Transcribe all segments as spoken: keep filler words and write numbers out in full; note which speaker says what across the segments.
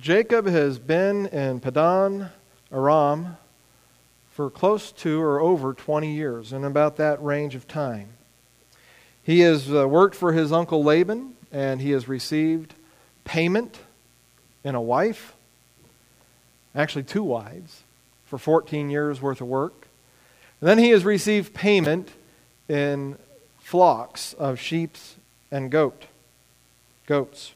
Speaker 1: Jacob has been in Padan Aram for close to or over twenty years, in about that range of time. He has uh, worked for his uncle Laban, and he has received payment in a wife, actually two wives, for fourteen years worth of work. And then he has received payment in flocks of sheep and goat, goats.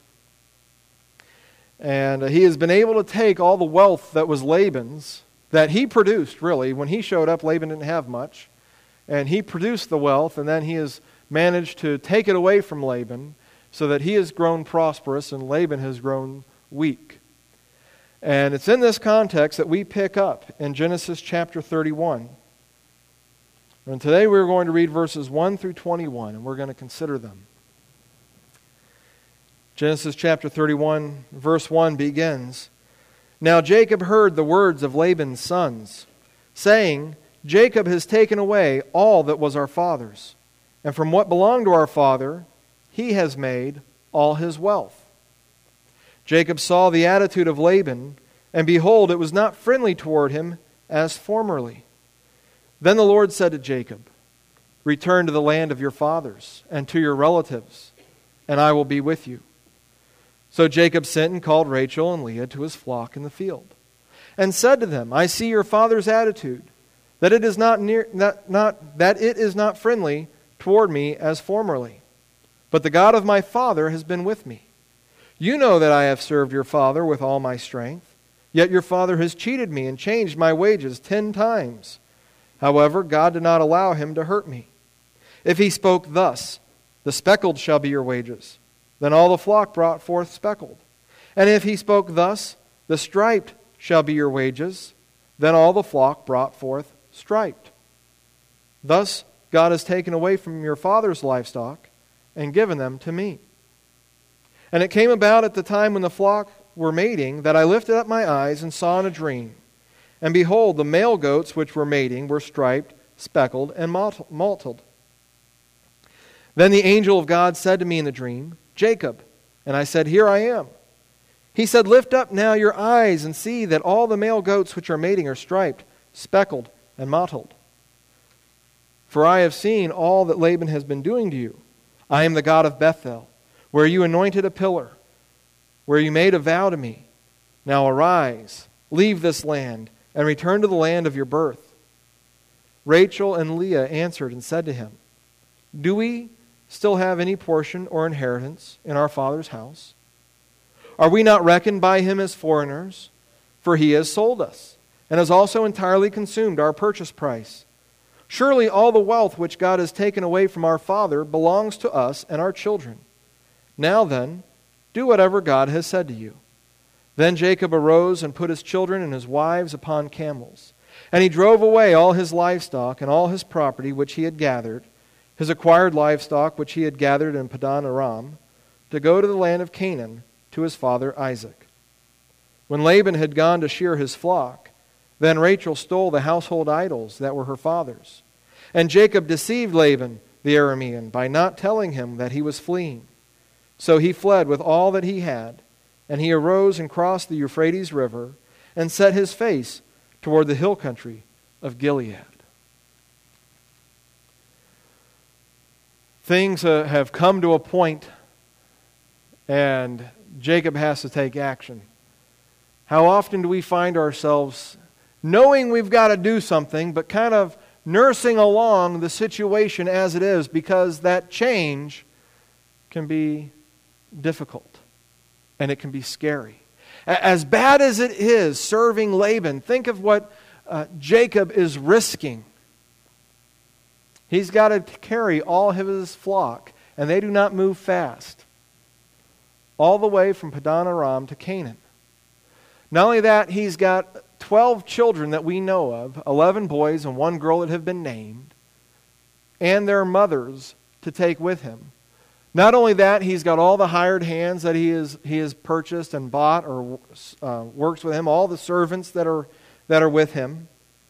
Speaker 1: And uh, he has been able to take all the wealth that was Laban's, that he produced, really. When he showed up, Laban didn't have much. And he produced the wealth, and then he has managed to take it away from Laban so that he has grown prosperous and Laban has grown weak. And it's in this context that we pick up in Genesis chapter thirty-one. And today we're going to read verses one through twenty-one, and we're going to consider them. Genesis chapter thirty-one, verse one begins, "Now Jacob heard the words of Laban's sons, saying, Jacob has taken away all that was our father's, and from what belonged to our father, he has made all his wealth. Jacob saw the attitude of Laban, and behold, it was not friendly toward him as formerly. Then the Lord said to Jacob, Return to the land of your fathers and to your relatives, and I will be with you. So Jacob sent and called Rachel and Leah to his flock in the field, and said to them, I see your father's attitude, that it is not near, not, not that it is not friendly toward me as formerly. But the God of my father has been with me. You know that I have served your father with all my strength, yet your father has cheated me and changed my wages ten times. However, God did not allow him to hurt me. If he spoke thus, the speckled shall be your wages, then all the flock brought forth speckled. And if he spoke thus, the striped shall be your wages, then all the flock brought forth striped. Thus God has taken away from your father's livestock and given them to me. And it came about at the time when the flock were mating that I lifted up my eyes and saw in a dream. And behold, the male goats which were mating were striped, speckled, and mottled. Then the angel of God said to me in the dream, Jacob. And I said, Here I am. He said, Lift up now your eyes and see that all the male goats which are mating are striped, speckled, and mottled. For I have seen all that Laban has been doing to you. I am the God of Bethel, where you anointed a pillar, where you made a vow to me. Now arise, leave this land, and return to the land of your birth. Rachel and Leah answered and said to him, Do we still have any portion or inheritance in our father's house? Are we not reckoned by him as foreigners? For he has sold us, and has also entirely consumed our purchase price. Surely all the wealth which God has taken away from our father belongs to us and our children. Now then, do whatever God has said to you. Then Jacob arose and put his children and his wives upon camels. And he drove away all his livestock and all his property which he had gathered, his acquired livestock which he had gathered in Padan Aram, to go to the land of Canaan to his father Isaac. When Laban had gone to shear his flock, then Rachel stole the household idols that were her father's. And Jacob deceived Laban the Aramean by not telling him that he was fleeing. So he fled with all that he had, and he arose and crossed the Euphrates River and set his face toward the hill country of Gilead. Things uh, have come to a point, and Jacob has to take action. How often do we find ourselves knowing we've got to do something, but kind of nursing along the situation as it is, because that change can be difficult and it can be scary. As bad as it is serving Laban, think of what uh, Jacob is risking. He's got to carry all of his flock, and they do not move fast, all the way from Padan Aram to Canaan. Not only that, he's got twelve children that we know of, eleven boys and one girl that have been named, and their mothers to take with him. Not only that, he's got all the hired hands that he has he has purchased and bought or uh, works with him, all the servants that are that are with him.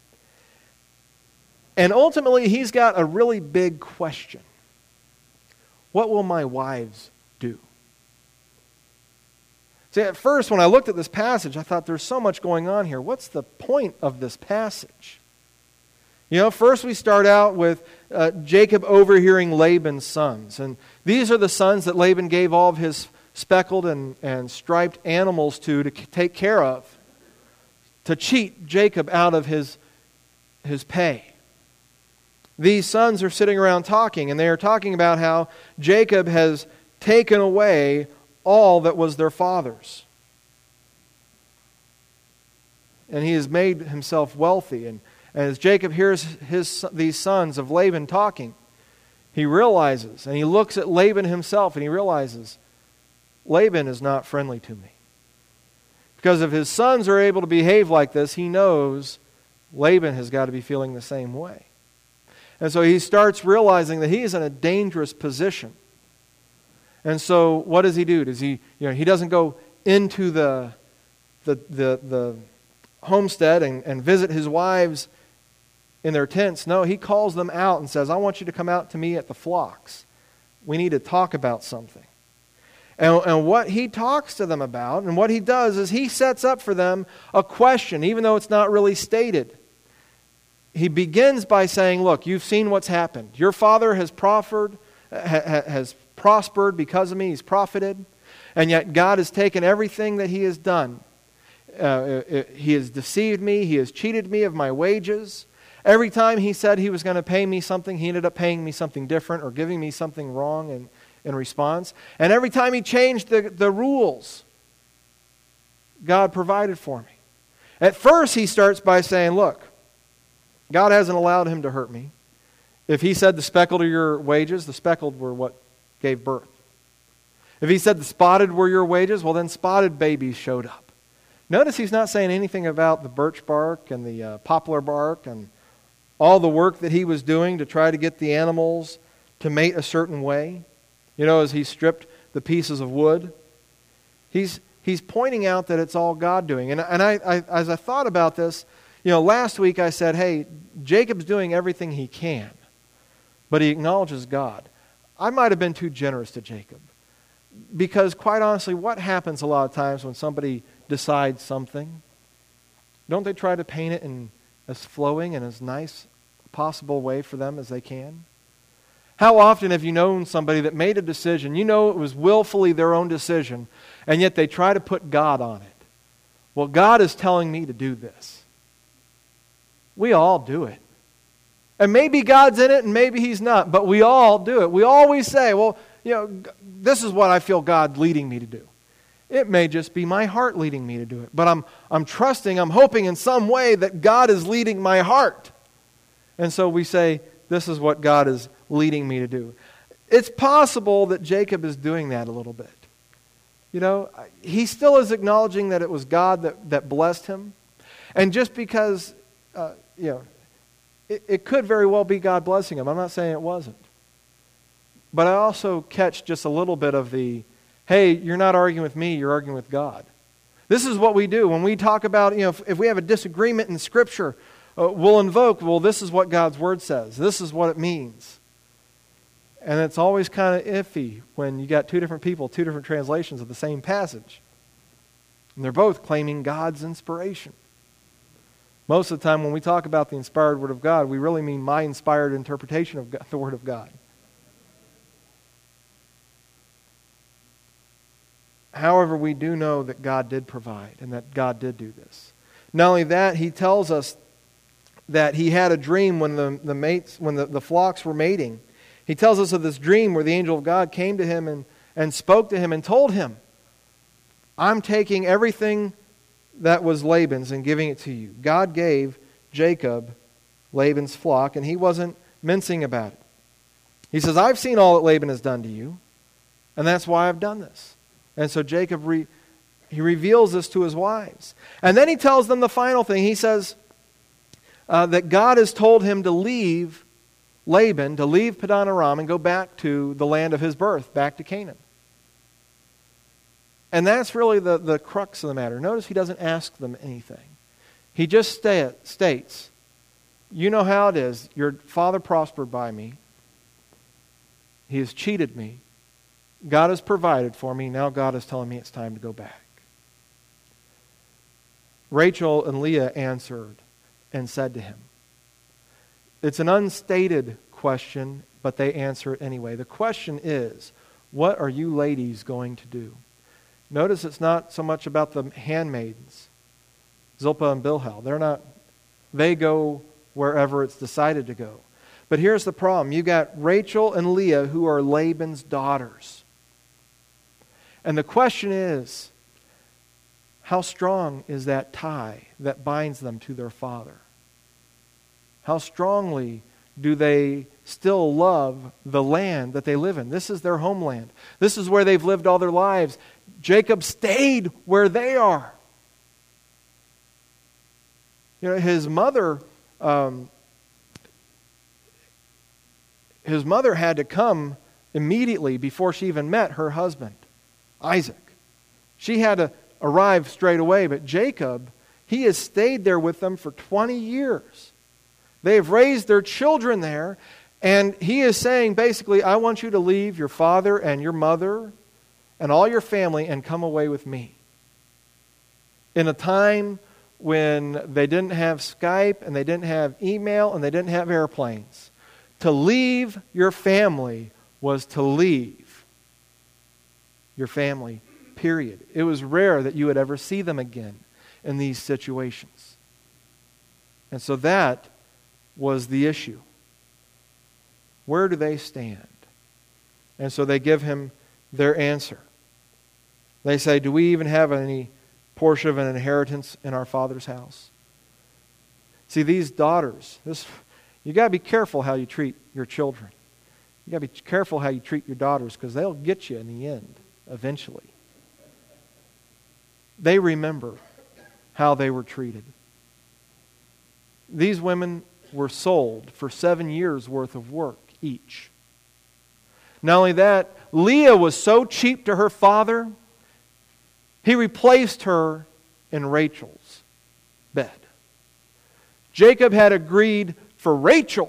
Speaker 1: And ultimately, he's got a really big question. What will my wives do? See, at first when I looked at this passage, I thought there's so much going on here. What's the point of this passage? You know, first we start out with uh, Jacob overhearing Laban's sons. And these are the sons that Laban gave all of his speckled and, and striped animals to to take care of, to cheat Jacob out of his, his pay. These sons are sitting around talking, and they are talking about how Jacob has taken away all that was their father's. And he has made himself wealthy. And as Jacob hears his these sons of Laban talking, he realizes, and he looks at Laban himself, and he realizes, Laban is not friendly to me. Because if his sons are able to behave like this, he knows Laban has got to be feeling the same way. And so he starts realizing that he is in a dangerous position. And so what does he do? Does he, you know, he doesn't go into the the the, the homestead and, and visit his wives in their tents. No, he calls them out and says, I want you to come out to me at the flocks. We need to talk about something. And, and what he talks to them about, and what he does is he sets up for them a question, even though it's not really stated. He begins by saying, look, you've seen what's happened. Your father has proffered, ha, has prospered because of me. He's profited. And yet God has taken everything that he has done. Uh, it, he has deceived me. He has cheated me of my wages. Every time he said he was going to pay me something, he ended up paying me something different or giving me something wrong in, in response. And every time he changed the, the rules, God provided for me. At first he starts by saying, look, God hasn't allowed him to hurt me. If he said the speckled are your wages, the speckled were what gave birth. If he said the spotted were your wages, well then spotted babies showed up. Notice he's not saying anything about the birch bark and the uh, poplar bark and all the work that he was doing to try to get the animals to mate a certain way. You know, as he stripped the pieces of wood. He's he's pointing out that it's all God doing. And, and I, I as I thought about this, you know, last week I said, hey, Jacob's doing everything he can, but he acknowledges God. I might have been too generous to Jacob. Because quite honestly, what happens a lot of times when somebody decides something? Don't they try to paint it in as flowing and as nice a possible way for them as they can? How often have you known somebody that made a decision, you know it was willfully their own decision, and yet they try to put God on it? Well, God is telling me to do this. We all do it. And maybe God's in it and maybe He's not, but we all do it. We always say, well, you know, this is what I feel God leading me to do. It may just be my heart leading me to do it. But I'm I'm trusting, I'm hoping in some way that God is leading my heart. And so we say, this is what God is leading me to do. It's possible that Jacob is doing that a little bit. You know, he still is acknowledging that it was God that, that blessed him. And just because, uh, you know, it, it could very well be God blessing him. I'm not saying it wasn't. But I also catch just a little bit of the, hey, you're not arguing with me, you're arguing with God. This is what we do. When we talk about, you know, if, if we have a disagreement in Scripture, uh, we'll invoke, well, this is what God's Word says. This is what it means. And it's always kind of iffy when you got two different people, two different translations of the same passage. And they're both claiming God's inspiration. Most of the time when we talk about the inspired Word of God, we really mean my inspired interpretation of God, the Word of God. However, we do know that God did provide and that God did do this. Not only that, he tells us that he had a dream when the, the mates, when the, the flocks were mating. He tells us of this dream where the angel of God came to him and, and spoke to him and told him, I'm taking everything that was Laban's and giving it to you. God gave Jacob Laban's flock, and he wasn't mincing about it. He says, I've seen all that Laban has done to you, and that's why I've done this. And so Jacob, re, he reveals this to his wives. And then he tells them the final thing. He says uh, that God has told him to leave Laban, to leave Paddan Aram and go back to the land of his birth, back to Canaan. And that's really the, the crux of the matter. Notice he doesn't ask them anything. He just stay, states, you know how it is. Your father prospered by me. He has cheated me. God has provided for me. Now God is telling me it's time to go back. Rachel and Leah answered and said to him. It's an unstated question, but they answer it anyway. The question is, what are you ladies going to do? Notice it's not so much about the handmaidens, Zilpah and Bilhah. They're not, they go wherever it's decided to go. But here's the problem. You got Rachel and Leah who are Laban's daughters. And the question is, how strong is that tie that binds them to their father? How strongly do they still love the land that they live in? This is their homeland. This is where they've lived all their lives. Jacob stayed where they are. You know, his mother, um, his mother had to come immediately before she even met her husband, Isaac. She had to arrive straight away, but Jacob, he has stayed there with them for twenty years. They have raised their children there, and he is saying basically, I want you to leave your father and your mother and all your family and come away with me. In a time when they didn't have Skype and they didn't have email and they didn't have airplanes, to leave your family was to leave your family, period. It was rare that you would ever see them again in these situations. And so that was the issue. Where do they stand? And so they give him their answer. They say, do we even have any portion of an inheritance in our father's house? See, these daughters, this, you got to be careful how you treat your children. You got to be careful how you treat your daughters, because they'll get you in the end, eventually. They remember how they were treated. These women were sold for seven years' worth of work each. Not only that, Leah was so cheap to her father, he replaced her in Rachel's bed. Jacob had agreed for Rachel.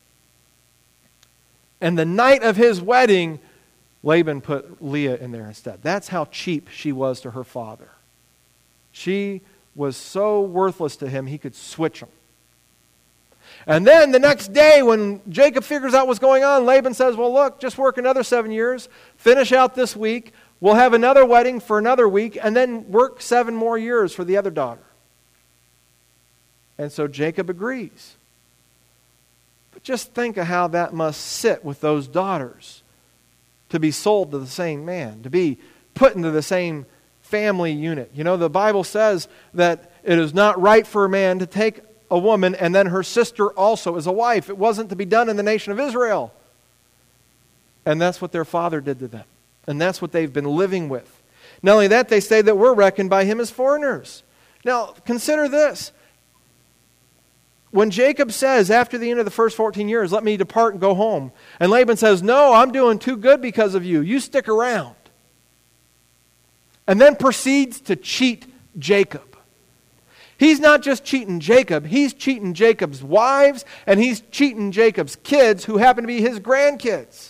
Speaker 1: And the night of his wedding, Laban put Leah in there instead. That's how cheap she was to her father. She was so worthless to him, he could switch them. And then the next day, when Jacob figures out what's going on, Laban says, well, look, just work another seven years, finish out this week, we'll have another wedding for another week, and then work seven more years for the other daughter. And so Jacob agrees. But just think of how that must sit with those daughters, to be sold to the same man, to be put into the same family unit. You know, the Bible says that it is not right for a man to take a woman and then her sister also as a wife. It wasn't to be done in the nation of Israel. And that's what their father did to them. And that's what they've been living with. Not only that, they say that we're reckoned by him as foreigners. Now, consider this. When Jacob says, after the end of the first fourteen years, let me depart and go home. And Laban says, no, I'm doing too good because of you. You stick around. And then proceeds to cheat Jacob. He's not just cheating Jacob, he's cheating Jacob's wives, and he's cheating Jacob's kids who happen to be his grandkids.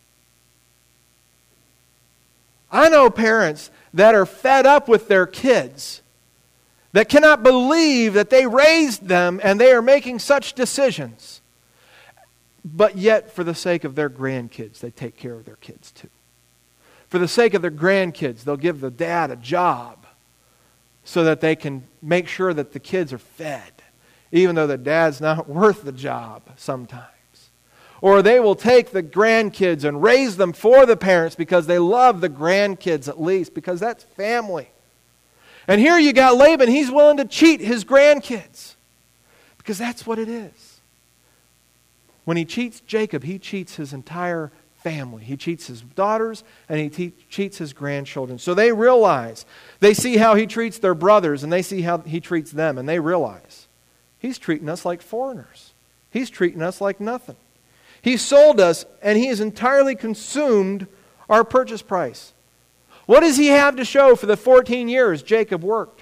Speaker 1: I know parents that are fed up with their kids, that cannot believe that they raised them and they are making such decisions. But yet, for the sake of their grandkids, they take care of their kids too. For the sake of their grandkids, they'll give the dad a job so that they can make sure that the kids are fed, even though the dad's not worth the job sometimes. Or they will take the grandkids and raise them for the parents because they love the grandkids at least, because that's family. And here you got Laban, he's willing to cheat his grandkids because that's what it is. When he cheats Jacob, he cheats his entire family. He cheats his daughters and he te- cheats his grandchildren. So they realize, they see how he treats their brothers and they see how he treats them, and they realize he's treating us like foreigners. He's treating us like nothing. He sold us and he has entirely consumed our purchase price. What does he have to show for the fourteen years Jacob worked?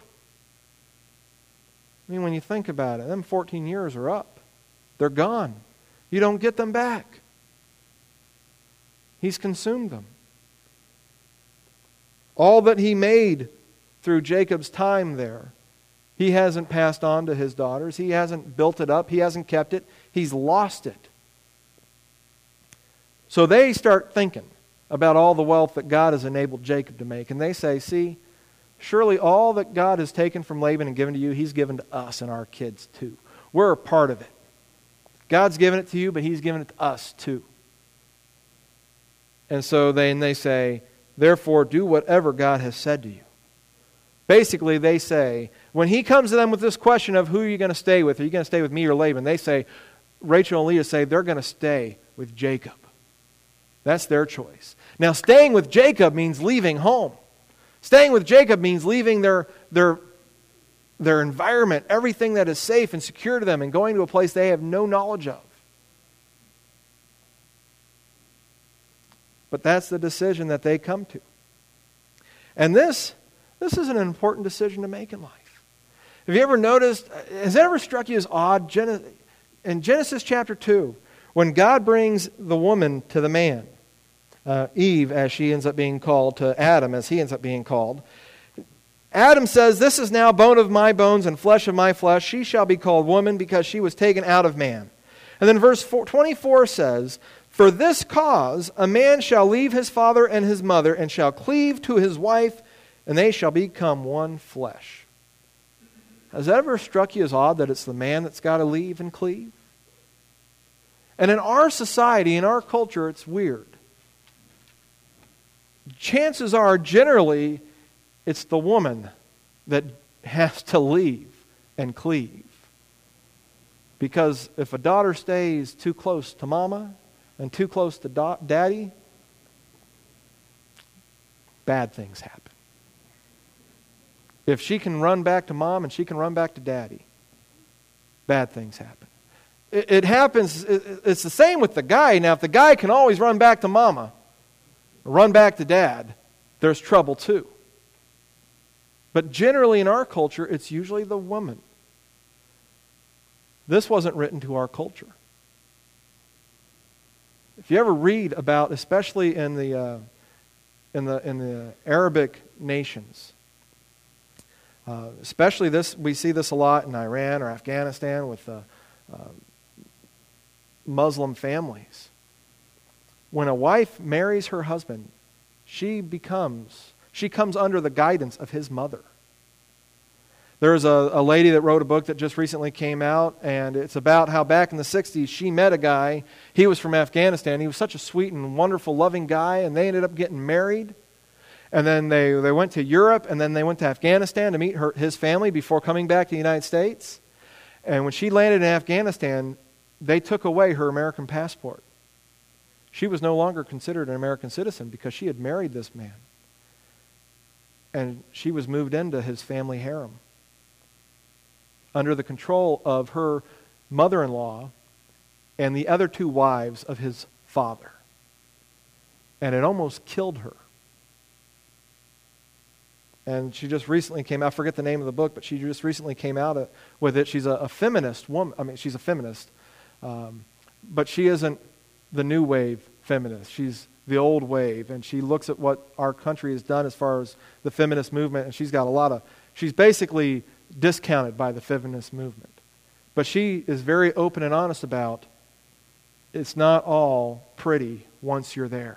Speaker 1: I mean, when you think about it, them fourteen years are up. They're gone. You don't get them back. He's consumed them. All that he made through Jacob's time there, He hasn't passed on to his daughters. He hasn't built it up. He hasn't kept it. He's lost it. So they start thinking about all the wealth that God has enabled Jacob to make. And they say, see, surely all that God has taken from Laban and given to you, He's given to us and our kids too. We're a part of it. God's given it to you, but He's given it to us too. And so then they say, therefore do whatever God has said to you. Basically, they say, when he comes to them with this question of who are you going to stay with, are you going to stay with me or Laban? They say, Rachel and Leah say they're going to stay with Jacob. That's their choice. Now, staying with Jacob means leaving home. Staying with Jacob means leaving their, their, their environment, everything that is safe and secure to them, and going to a place they have no knowledge of. But that's the decision that they come to. And this, this is an important decision to make in life. Have you ever noticed, has it ever struck you as odd, in Genesis chapter two, when God brings the woman to the man, uh, Eve as she ends up being called, to Adam as he ends up being called, Adam says, this is now bone of my bones and flesh of my flesh. She shall be called woman because she was taken out of man. And then verse twenty-four says, for this cause a man shall leave his father and his mother and shall cleave to his wife, and they shall become one flesh. Has that ever struck you as odd that it's the man that's got to leave and cleave? And in our society, in our culture, it's weird. Chances are, generally, it's the woman that has to leave and cleave. Because if a daughter stays too close to mama and too close to da- daddy, bad things happen. If she can run back to mom and she can run back to daddy, bad things happen. It, it happens, it, it's the same with the guy. Now, if the guy can always run back to mama, run back to dad, there's trouble too. But generally in our culture, it's usually the woman. This wasn't written to our culture. If you ever read about, especially in the uh, in the in the Arabic nations, uh, especially this, we see this a lot in Iran or Afghanistan with uh, uh, Muslim families. When a wife marries her husband, she becomes she comes under the guidance of his mother. There's a, a lady that wrote a book that just recently came out, and it's about how back in the sixties she met a guy. He was from Afghanistan. He was such a sweet and wonderful, loving guy, and they ended up getting married. And then they, they went to Europe, and then they went to Afghanistan to meet her, his family before coming back to the United States. And when she landed in Afghanistan, they took away her American passport. She was no longer considered an American citizen because she had married this man. And she was moved into his family harem, under the control of her mother-in-law and the other two wives of his father. And it almost killed her. And she just recently came out, I forget the name of the book, but she just recently came out with it. She's a, a feminist woman. I mean, she's a feminist. Um, but she isn't the new wave feminist. She's the old wave. And she looks at what our country has done as far as the feminist movement. And she's got a lot of, she's basically discounted by the feminist movement. But she is very open and honest about it's not all pretty once you're there.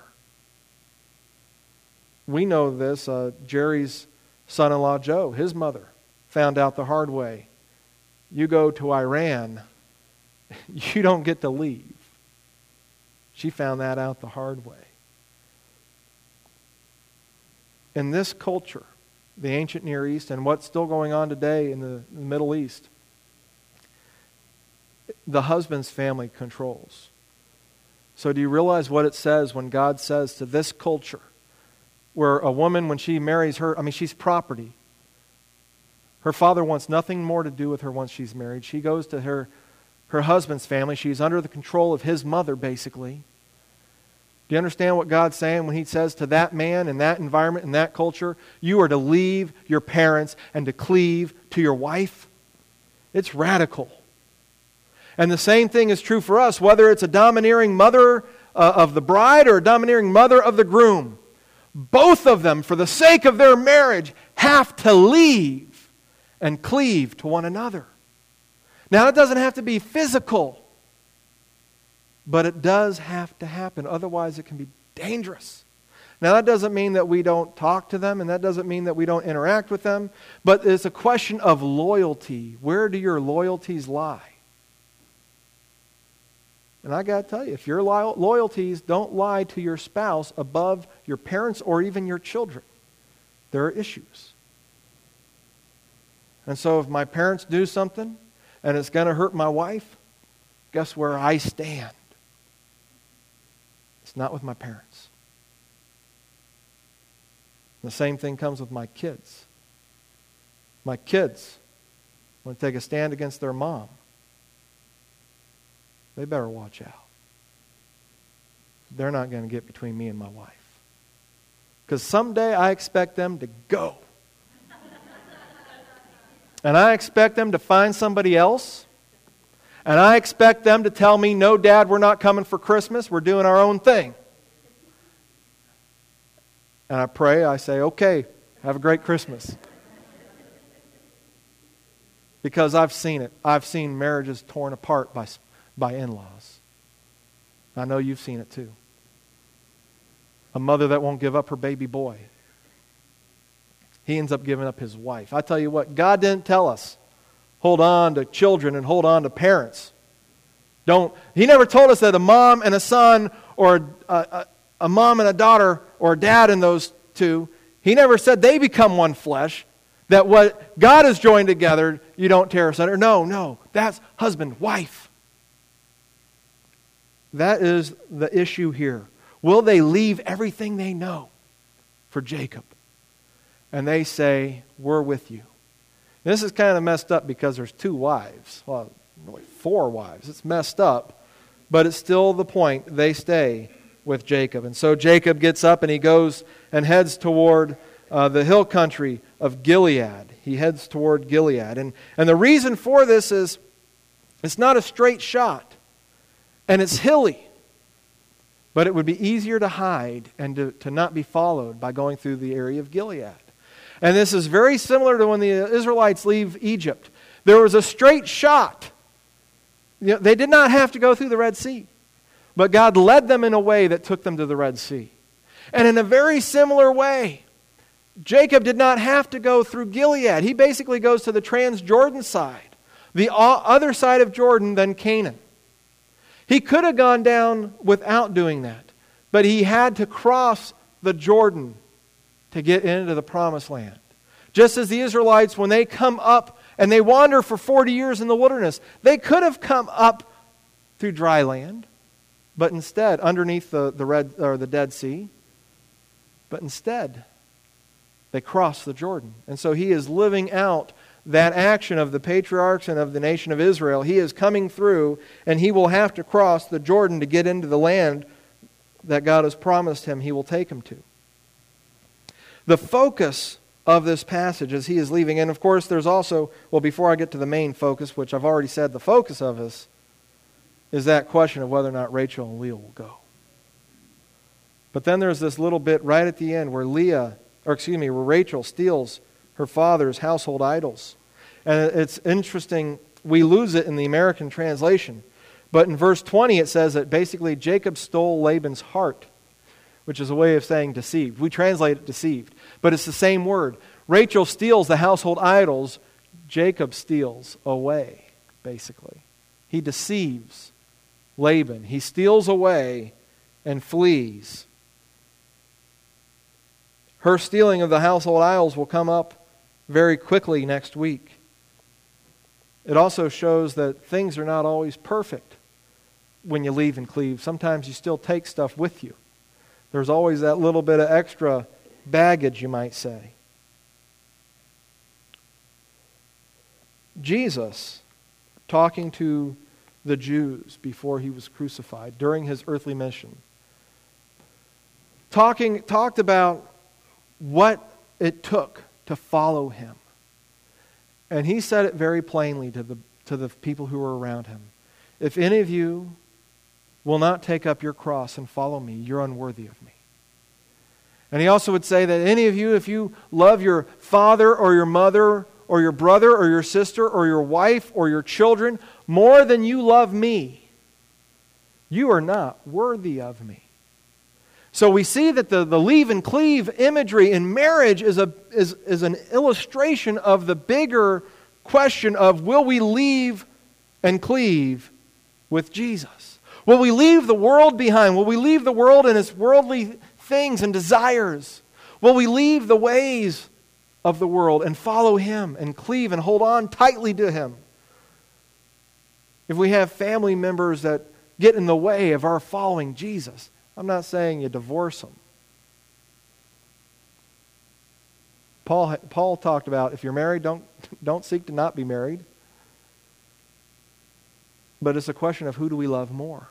Speaker 1: We know this. Uh, Jerry's son-in-law, Joe, his mother, found out the hard way. You go to Iran, you don't get to leave. She found that out the hard way. In this culture, the ancient Near East, and what's still going on today in the, in the Middle East, the husband's family controls. So do you realize what it says when God says to this culture, where a woman, when she marries her, I mean, she's property. Her father wants nothing more to do with her once she's married. She goes to her, her husband's family. She's under the control of his mother, basically. Do you understand what God's saying when He says to that man in that environment, in that culture, you are to leave your parents and to cleave to your wife? It's radical. And the same thing is true for us, whether it's a domineering mother uh, of the bride or a domineering mother of the groom. Both of them, for the sake of their marriage, have to leave and cleave to one another. Now, it doesn't have to be physical, but it does have to happen. Otherwise, it can be dangerous. Now, that doesn't mean that we don't talk to them, and that doesn't mean that we don't interact with them, but it's a question of loyalty. Where do your loyalties lie? And I got to tell you, if your lo- loyalties don't lie to your spouse above your parents or even your children, there are issues. And so if my parents do something and it's going to hurt my wife, guess where I stand? It's not with my parents. The same thing comes with my kids. My kids want to take a stand against their mom. They better watch out. They're not going to get between me and my wife. Because someday I expect them to go. And I expect them to find somebody else. And I expect them to tell me, no, Dad, we're not coming for Christmas. We're doing our own thing. And I pray, I say, okay, have a great Christmas. Because I've seen it. I've seen marriages torn apart by, by in-laws. I know you've seen it too. A mother that won't give up her baby boy. He ends up giving up his wife. I tell you what, God didn't tell us, hold on to children and hold on to parents. Don't. He never told us that a mom and a son, or a, a, a mom and a daughter, or a dad and those two, He never said they become one flesh, that what God has joined together, you don't tear asunder. No, no, that's husband, wife. That is the issue here. Will they leave everything they know for Jacob? And they say, we're with you. And this is kind of messed up because there's two wives. Well, really four wives. It's messed up. But it's still the point. They stay with Jacob. And so Jacob gets up and he goes and heads toward uh, the hill country of Gilead. He heads toward Gilead. And, and the reason for this is it's not a straight shot. And it's hilly. But it would be easier to hide and to, to not be followed by going through the area of Gilead. And this is very similar to when the Israelites leave Egypt. There was a straight shot. You know, they did not have to go through the Red Sea. But God led them in a way that took them to the Red Sea. And in a very similar way, Jacob did not have to go through Gilead. He basically goes to the Transjordan side, the other side of Jordan than Canaan. He could have gone down without doing that, but he had to cross the Jordan to get into the Promised Land. Just as the Israelites, when they come up and they wander for forty years in the wilderness, they could have come up through dry land, but instead, underneath the, the, Red, or the Dead Sea, but instead, they crossed the Jordan. And so he is living out that action of the patriarchs and of the nation of Israel. He is coming through, and he will have to cross the Jordan to get into the land that God has promised him he will take him to. The focus of this passage as he is leaving, and of course there's also, well, before I get to the main focus, which I've already said the focus of this, is that question of whether or not Rachel and Leah will go. But then there's this little bit right at the end where Leah, or excuse me, where Rachel steals her father's household idols. And it's interesting, we lose it in the American translation. But in verse twenty it says that basically Jacob stole Laban's heart, which is a way of saying deceived. We translate it deceived, but it's the same word. Rachel steals the household idols, Jacob steals away, basically. He deceives Laban. He steals away and flees. Her stealing of the household idols will come up very quickly next week. It also shows that things are not always perfect when you leave and cleave. Sometimes you still take stuff with you. There's always that little bit of extra baggage, you might say. Jesus, talking to the Jews before he was crucified, during his earthly mission, talking talked about what it took to follow him. And he said it very plainly to the, to the people who were around him. If any of you will not take up your cross and follow me, you're unworthy of me. And he also would say that any of you, if you love your father or your mother or your brother or your sister or your wife or your children more than you love me, you are not worthy of me. So we see that the, the leave and cleave imagery in marriage is, a, is, is an illustration of the bigger question of, will we leave and cleave with Jesus? Will we leave the world behind? Will we leave the world and its worldly things and desires? Will we leave the ways of the world and follow Him and cleave and hold on tightly to Him? If we have family members that get in the way of our following Jesus, I'm not saying you divorce them. Paul, Paul talked about, if you're married, don't, don't seek to not be married. But it's a question of, who do we love more?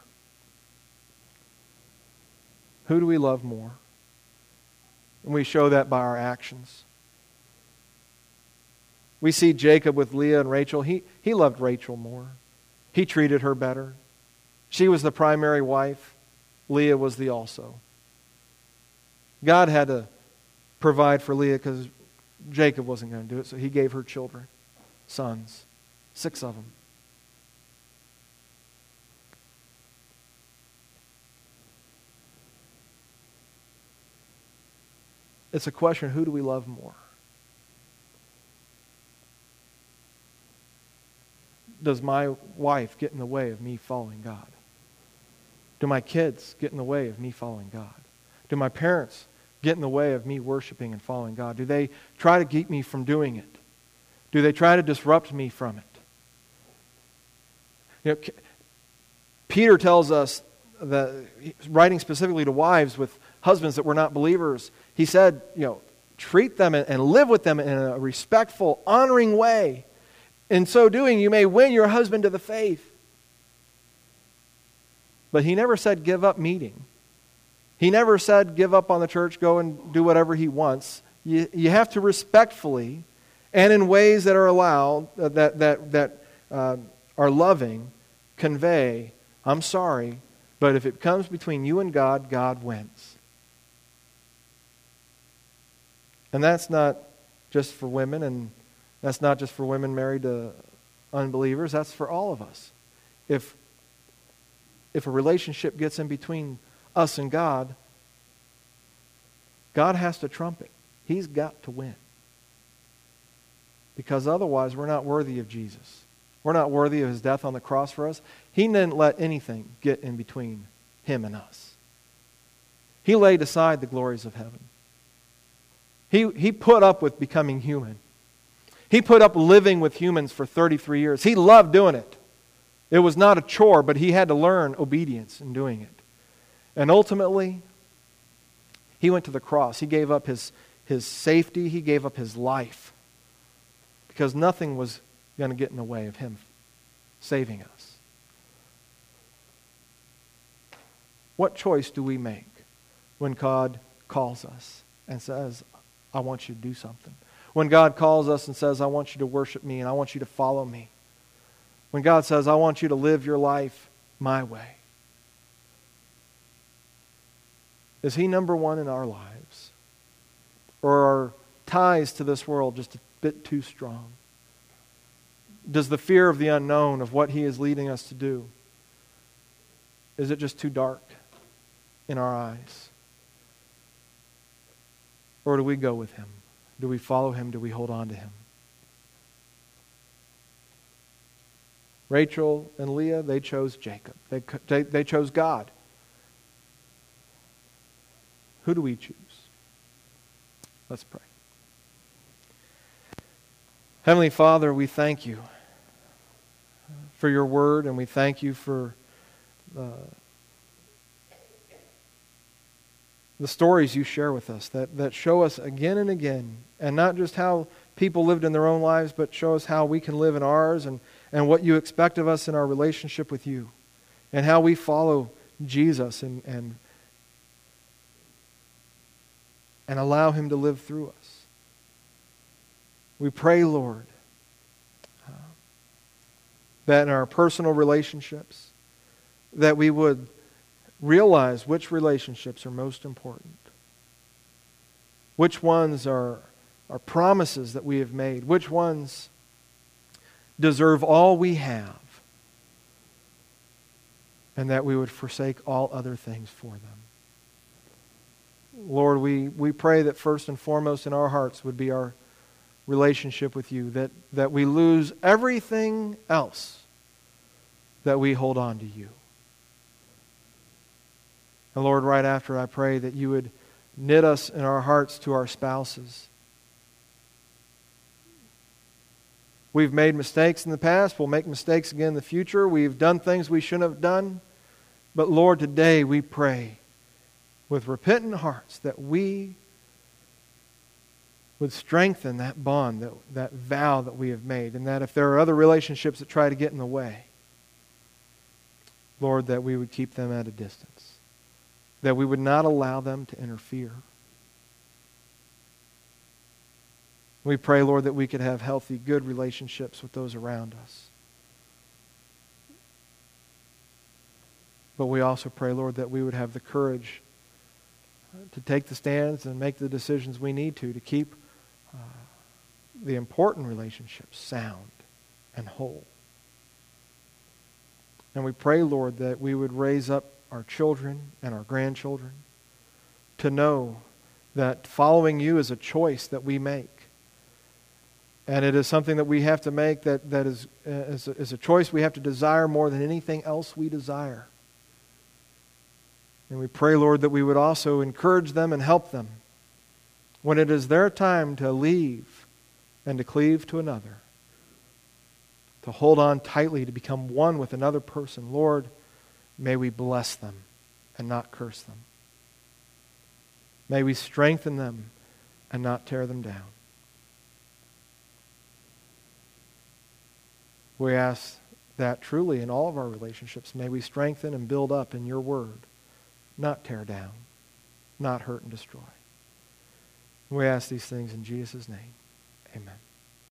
Speaker 1: Who do we love more? And we show that by our actions. We see Jacob with Leah and Rachel. He, he loved Rachel more. He treated her better. She was the primary wife. Leah was the also. God had to provide for Leah because Jacob wasn't going to do it, so He gave her children, sons, six of them. It's a question, who do we love more? Does my wife get in the way of me following God? Do my kids get in the way of me following God? Do my parents get in the way of me worshiping and following God? Do they try to keep me from doing it? Do they try to disrupt me from it? You know, Peter tells us, that, writing specifically to wives with husbands that were not believers, he said, you know, treat them and live with them in a respectful, honoring way. In so doing, you may win your husband to the faith. But he never said give up meeting. He never said give up on the church, go and do whatever he wants. You, you have to respectfully and in ways that are allowed, uh, that, that, that uh, are loving, convey, I'm sorry, but if it comes between you and God, God wins. And that's not just for women, and that's not just for women married to unbelievers. That's for all of us. If If a relationship gets in between us and God, God has to trump it. He's got to win. Because otherwise, we're not worthy of Jesus. We're not worthy of His death on the cross for us. He didn't let anything get in between Him and us. He laid aside the glories of heaven. He, he put up with becoming human. He put up living with humans for thirty-three years. He loved doing it. It was not a chore, but He had to learn obedience in doing it. And ultimately, He went to the cross. He gave up His, his safety. He gave up His life. Because nothing was going to get in the way of Him saving us. What choice do we make when God calls us and says, I want you to do something? When God calls us and says, I want you to worship me and I want you to follow me. When God says, I want you to live your life my way. Is He number one in our lives? Or are ties to this world just a bit too strong? Does the fear of the unknown of what He is leading us to do, is it just too dark in our eyes? Or do we go with Him? Do we follow Him? Do we hold on to Him? Rachel and Leah, they chose Jacob. They, they, they chose God. Who do we choose? Let's pray. Heavenly Father, we thank You for Your word, and we thank You for uh, the stories You share with us that, that show us again and again, and not just how people lived in their own lives, but show us how we can live in ours, and, and what You expect of us in our relationship with You, and how we follow Jesus and, and, and allow Him to live through us. We pray, Lord, uh, that in our personal relationships, that we would realize which relationships are most important. Which ones are our promises that we have made, which ones deserve all we have, and that we would forsake all other things for them. Lord, we, we pray that first and foremost in our hearts would be our relationship with you, that, that we lose everything else, that we hold on to you. And Lord, right after, I pray that you would knit us in our hearts to our spouses. We've made mistakes in the past. We'll make mistakes again in the future. We've done things we shouldn't have done. But Lord, today we pray with repentant hearts that we would strengthen that bond, that, that vow that we have made. And that if there are other relationships that try to get in the way, Lord, that we would keep them at a distance. That we would not allow them to interfere. We pray, Lord, that we could have healthy, good relationships with those around us. But we also pray, Lord, that we would have the courage to take the stands and make the decisions we need to to keep uh, the important relationships sound and whole. And we pray, Lord, that we would raise up our children and our grandchildren to know that following you is a choice that we make. And it is something that we have to make that, that is, is, a, is a choice we have to desire more than anything else we desire. And we pray, Lord, that we would also encourage them and help them when it is their time to leave and to cleave to another, to hold on tightly, to become one with another person. Lord, may we bless them and not curse them. May we strengthen them and not tear them down. We ask that truly in all of our relationships. May we strengthen and build up in your word, not tear down, not hurt and destroy. We ask these things in Jesus' name. Amen.